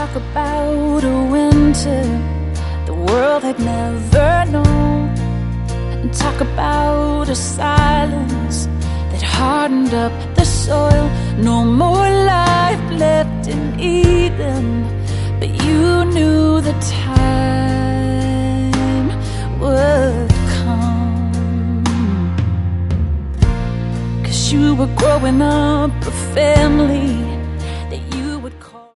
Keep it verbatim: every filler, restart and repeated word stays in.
talk about a winter the world had never known, and talk about a silence that hardened up the soil. No more life left in Eden, but you knew the time would come. 'Cause you were growing up a family